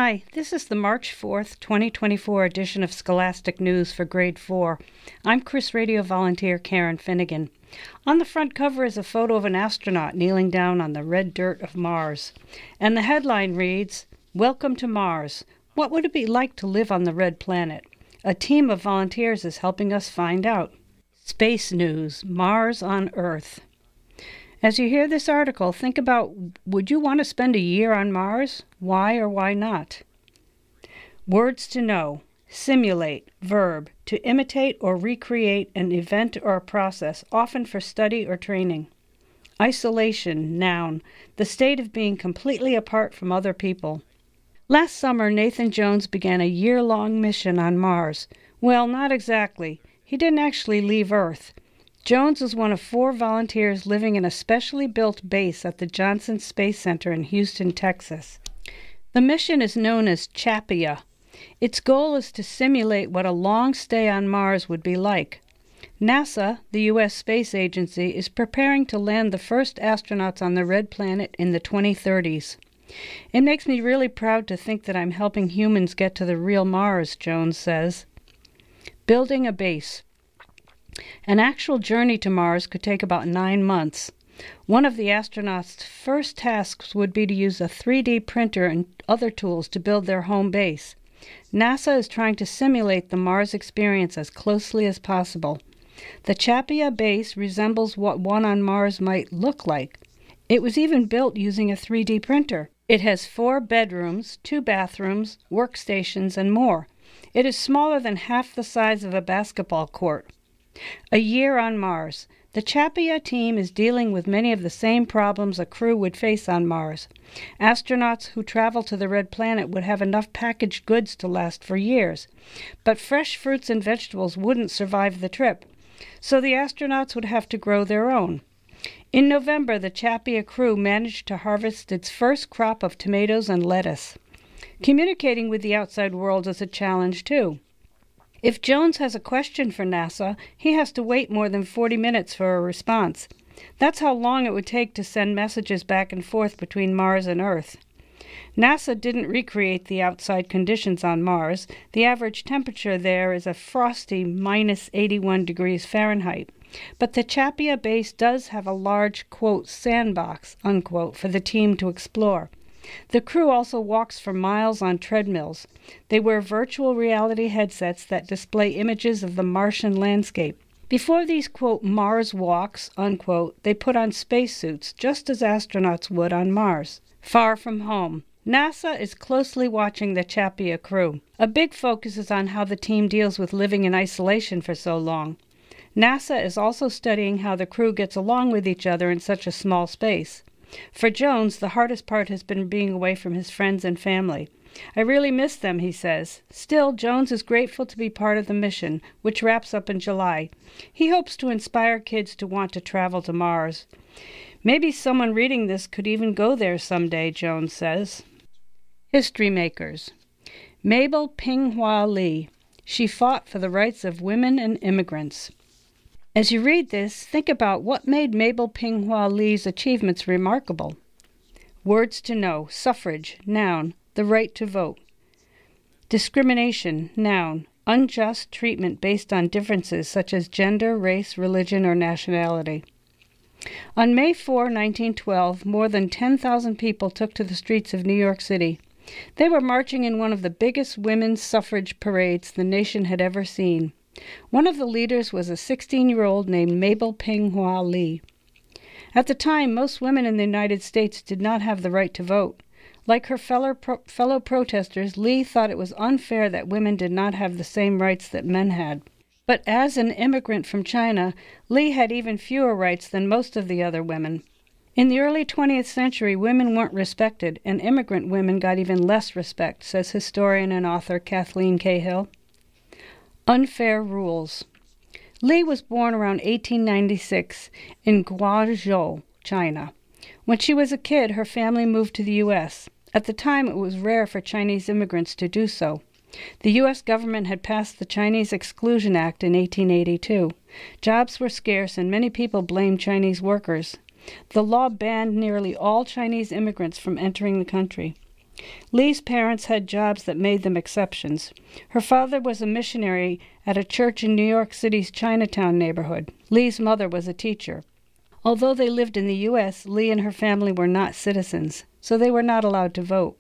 Hi, this is the March 4th, 2024 edition of Scholastic News for Grade 4. I'm Chris Radio volunteer Karen Finnegan. On the front cover is a photo of an astronaut kneeling down on the red dirt of Mars. And the headline reads, "Welcome to Mars. What would it be like to live on the red planet?" A team of volunteers is helping us find out. Space News, Mars on Earth. As you hear this article, think about, would you want to spend a year on Mars? Why or why not? Words to know. Simulate, verb, to imitate or recreate an event or a process, often for study or training. Isolation, noun, the state of being completely apart from other people. Last summer, Nathan Jones began a year-long mission on Mars. Well, not exactly. He didn't actually leave Earth. Jones was one of 4 volunteers living in a specially built base at the Johnson Space Center in Houston, Texas. The mission is known as CHAPIA. Its goal is to simulate what a long stay on Mars would be like. NASA, the U.S. Space Agency, is preparing to land the first astronauts on the red planet in the 2030s. It makes me really proud to think that I'm helping humans get to the real Mars, Jones says. Building a base. An actual journey to Mars could take about 9 months. One of the astronauts' first tasks would be to use a 3D printer and other tools to build their home base. NASA is trying to simulate the Mars experience as closely as possible. The CHAPIA base resembles what one on Mars might look like. It was even built using a 3D printer. It has 4 bedrooms, 2 bathrooms, workstations, and more. It is smaller than half the size of a basketball court. A year on Mars. The CHAPIA team is dealing with many of the same problems a crew would face on Mars. Astronauts who travel to the red planet would have enough packaged goods to last for years, but fresh fruits and vegetables wouldn't survive the trip, so the astronauts would have to grow their own. In November, the CHAPIA crew managed to harvest its first crop of tomatoes and lettuce. Communicating with the outside world is a challenge, too. If Jones has a question for NASA, he has to wait more than 40 minutes for a response. That's how long it would take to send messages back and forth between Mars and Earth. NASA didn't recreate the outside conditions on Mars. The average temperature there is a frosty minus 81 degrees Fahrenheit. But the CHAPIA base does have a large, quote, sandbox, unquote, for the team to explore. The crew also walks for miles on treadmills. They wear virtual reality headsets that display images of the Martian landscape. Before these, quote, Mars walks, unquote, they put on spacesuits, just as astronauts would on Mars. Far from home. NASA is closely watching the CHAPIA crew. A big focus is on how the team deals with living in isolation for so long. NASA is also studying how the crew gets along with each other in such a small space. For Jones, the hardest part has been being away from his friends and family. "I really miss them," he says. Still, Jones is grateful to be part of the mission, which wraps up in July. He hopes to inspire kids to want to travel to Mars. Maybe someone reading this could even go there someday, Jones says. History makers. Mabel Ping-Hua Lee. She fought for the rights of women and immigrants. As you read this, think about what made Mabel Ping-Hua Lee's achievements remarkable. Words to know. Suffrage, noun, the right to vote. Discrimination, noun, unjust treatment based on differences such as gender, race, religion, or nationality. On May 4, 1912, more than 10,000 people took to the streets of New York City. They were marching in one of the biggest women's suffrage parades the nation had ever seen. One of the leaders was a 16-year-old named Mabel Ping-Hua Lee. At the time, most women in the United States did not have the right to vote. Like her fellow protesters, Lee thought it was unfair that women did not have the same rights that men had. But as an immigrant from China, Lee had even fewer rights than most of the other women. In the early 20th century, women weren't respected, and immigrant women got even less respect, says historian and author Kathleen Cahill. Unfair rules. Lee was born around 1896 in Guangzhou, China. When she was a kid, her family moved to the U.S. At the time, it was rare for Chinese immigrants to do so. The U.S. government had passed the Chinese Exclusion Act in 1882. Jobs were scarce, and many people blamed Chinese workers. The law banned nearly all Chinese immigrants from entering the country. Lee's parents had jobs that made them exceptions. Her father was a missionary at a church in New York City's Chinatown neighborhood. Lee's mother was a teacher. Although they lived in the U.S., Lee and her family were not citizens, so they were not allowed to vote.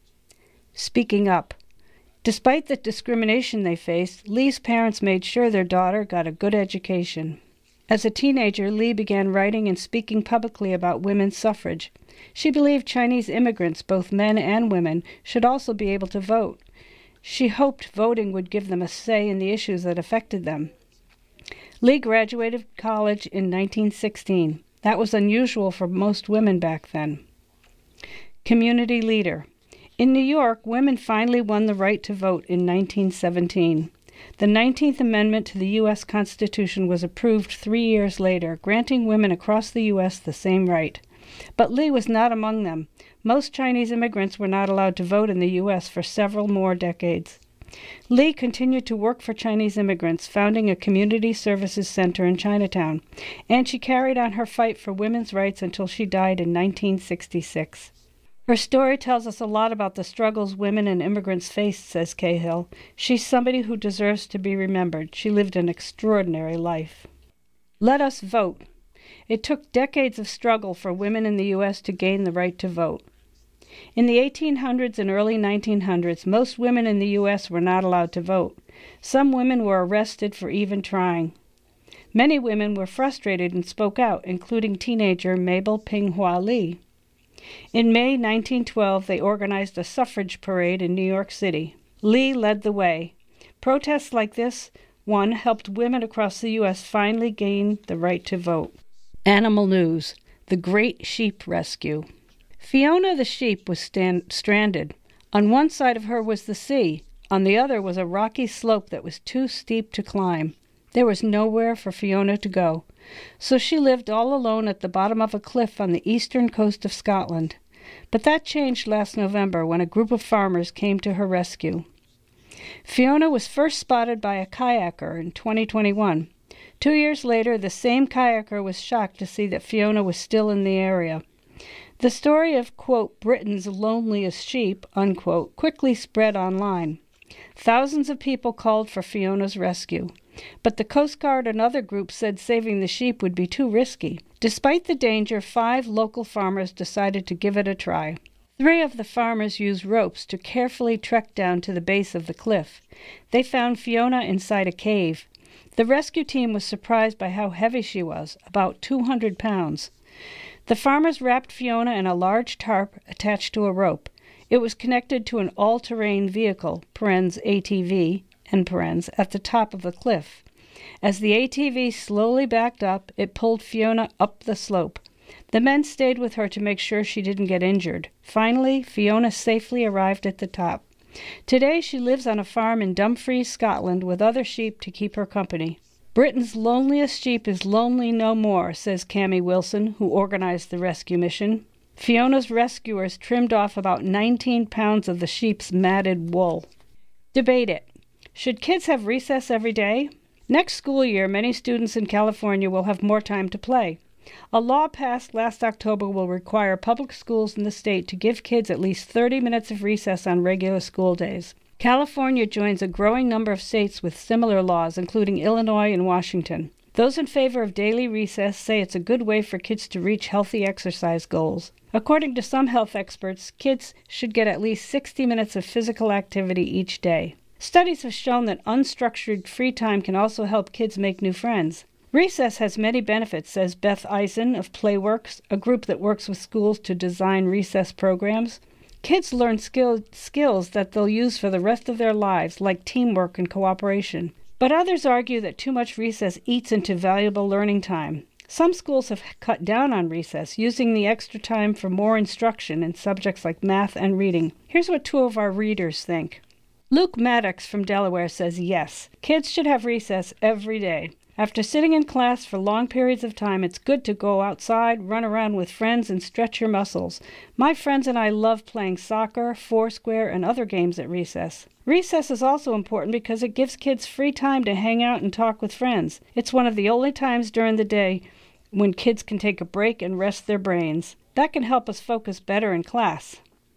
Speaking up. Despite the discrimination they faced, Lee's parents made sure their daughter got a good education. As a teenager, Lee began writing and speaking publicly about women's suffrage. She believed Chinese immigrants, both men and women, should also be able to vote. She hoped voting would give them a say in the issues that affected them. Lee graduated college in 1916. That was unusual for most women back then. Community leader. In New York, women finally won the right to vote in 1917. The 19th Amendment to the U.S. Constitution was approved 3 years later, granting women across the U.S. the same right. But Lee was not among them. Most Chinese immigrants were not allowed to vote in the U.S. for several more decades. Lee continued to work for Chinese immigrants, founding a community services center in Chinatown, and she carried on her fight for women's rights until she died in 1966. Her story tells us a lot about the struggles women and immigrants faced, says Cahill. She's somebody who deserves to be remembered. She lived an extraordinary life. Let us vote. It took decades of struggle for women in the U.S. to gain the right to vote. In the 1800s and early 1900s, most women in the U.S. were not allowed to vote. Some women were arrested for even trying. Many women were frustrated and spoke out, including teenager Mabel Ping-Hua Lee. In May 1912, they organized a suffrage parade in New York City. Lee led the way. Protests like this one helped women across the U.S. finally gain the right to vote. Animal news. The Great Sheep Rescue. Fiona the sheep was stranded. On one side of her was the sea. On the other was a rocky slope that was too steep to climb. There was nowhere for Fiona to go. So she lived all alone at the bottom of a cliff on the eastern coast of Scotland. But that changed last November when a group of farmers came to her rescue. Fiona was first spotted by a kayaker in 2021. 2 years later, the same kayaker was shocked to see that Fiona was still in the area. The story of, quote, Britain's loneliest sheep, unquote, quickly spread online. Thousands of people called for Fiona's rescue. But the Coast Guard and other groups said saving the sheep would be too risky. Despite the danger, 5 local farmers decided to give it a try. 3 of the farmers used ropes to carefully trek down to the base of the cliff. They found Fiona inside a cave. The rescue team was surprised by how heavy she was, about 200 pounds. The farmers wrapped Fiona in a large tarp attached to a rope. It was connected to an all-terrain vehicle, ATV, at the top of the cliff. As the ATV slowly backed up, it pulled Fiona up the slope. The men stayed with her to make sure she didn't get injured. Finally, Fiona safely arrived at the top. Today she lives on a farm in Dumfries, Scotland, with other sheep to keep her company. Britain's loneliest sheep is lonely no more, says Cammie Wilson, who organized the rescue mission. Fiona's rescuers trimmed off about 19 pounds of the sheep's matted wool. Debate it. Should kids have recess every day? Next school year, many students in California will have more time to play. A law passed last October will require public schools in the state to give kids at least 30 minutes of recess on regular school days. California joins a growing number of states with similar laws, including Illinois and Washington. Those in favor of daily recess say it's a good way for kids to reach healthy exercise goals. According to some health experts, kids should get at least 60 minutes of physical activity each day. Studies have shown that unstructured free time can also help kids make new friends. Recess has many benefits, says Beth Eisen of Playworks, a group that works with schools to design recess programs. Kids learn skills that they'll use for the rest of their lives, like teamwork and cooperation. But others argue that too much recess eats into valuable learning time. Some schools have cut down on recess, using the extra time for more instruction in subjects like math and reading. Here's what 2 of our readers think. Luke Maddox from Delaware says yes, kids should have recess every day. After sitting in class for long periods of time, it's good to go outside, run around with friends, and stretch your muscles. My friends and I love playing soccer, foursquare, and other games at recess. Recess is also important because it gives kids free time to hang out and talk with friends. It's one of the only times during the day when kids can take a break and rest their brains. That can help us focus better in class.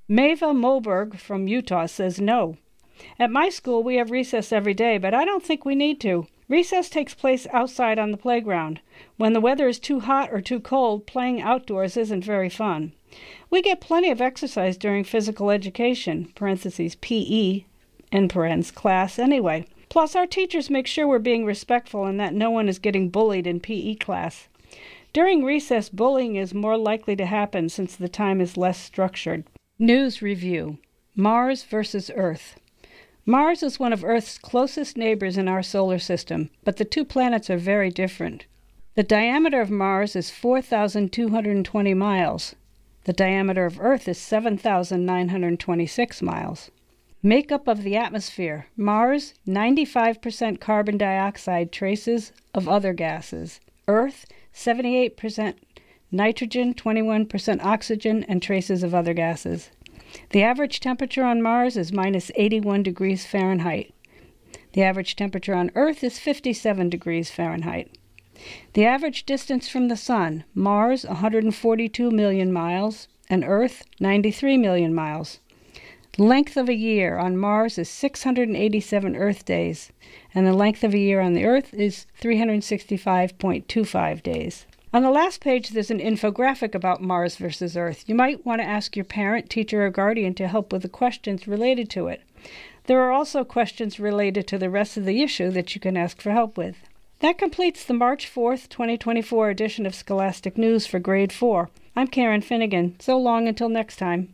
Mava Moberg from Utah says no. At my school, we have recess every day, but I don't think we need to. Recess takes place outside on the playground. When the weather is too hot or too cold, playing outdoors isn't very fun. We get plenty of exercise during physical education, parentheses PE, end parens, class anyway. Plus, our teachers make sure we're being respectful and that no one is getting bullied in PE class. During recess, bullying is more likely to happen since the time is less structured. News review: Mars versus Earth. Mars is one of Earth's closest neighbors in our solar system, but the two planets are very different. The diameter of Mars is 4,220 miles. The diameter of Earth is 7,926 miles. Makeup of the atmosphere: Mars, 95% carbon dioxide, traces of other gases. Earth, 78% nitrogen, 21% oxygen, and traces of other gases. The average temperature on Mars is minus 81 degrees Fahrenheit. The average temperature on Earth is 57 degrees Fahrenheit. The average distance from the Sun: Mars, 142 million miles, and Earth, 93 million miles. Length of a year on Mars is 687 Earth days, and the length of a year on the Earth is 365.25 days. On the last page, there's an infographic about Mars versus Earth. You might want to ask your parent, teacher, or guardian to help with the questions related to it. There are also questions related to the rest of the issue that you can ask for help with. That completes the March 4th, 2024 edition of Scholastic News for Grade 4. I'm Karen Finnegan. So long until next time.